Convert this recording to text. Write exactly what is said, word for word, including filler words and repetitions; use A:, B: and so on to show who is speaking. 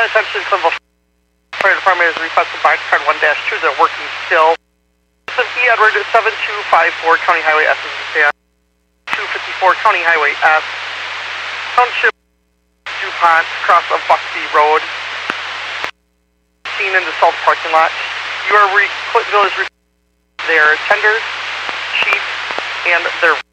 A: attention, Clinville Fire Department is requested box card one dash two. They're working still. E. Edward seven two five four County Highway S is two fifty-four County Highway S. Township DuPont, cross of Buxby Road. Seen in the south parking lot. You are re Clintonville is re their tenders, sheets, and their